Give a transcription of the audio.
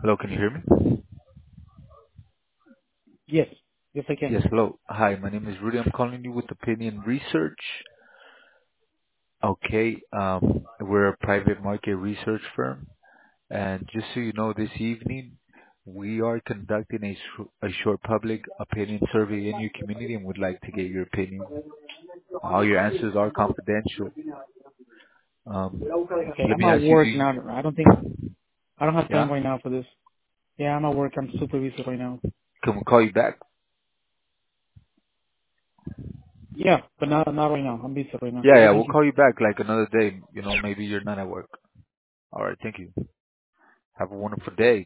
Hello, can you hear me? Yes. Yes, I can. Yes, hello. Hi, my name is Rudy. I'm calling you with Opinion Research. Okay, we're a private market research firm, and just so you know, this evening we are conducting a short public opinion survey in your community and would like to get your opinion. All your answers are confidential. Um, Okay, let I'm me at ask you, work now. I don't have time yeah, right now for this. Yeah, I'm at work. I'm super busy right now. can we call you back? Yeah, but not right now. I'm busy right now. Yeah, we'll Thank you. call you back like another day. Maybe you're not at work. All right, thank you. Have a wonderful day.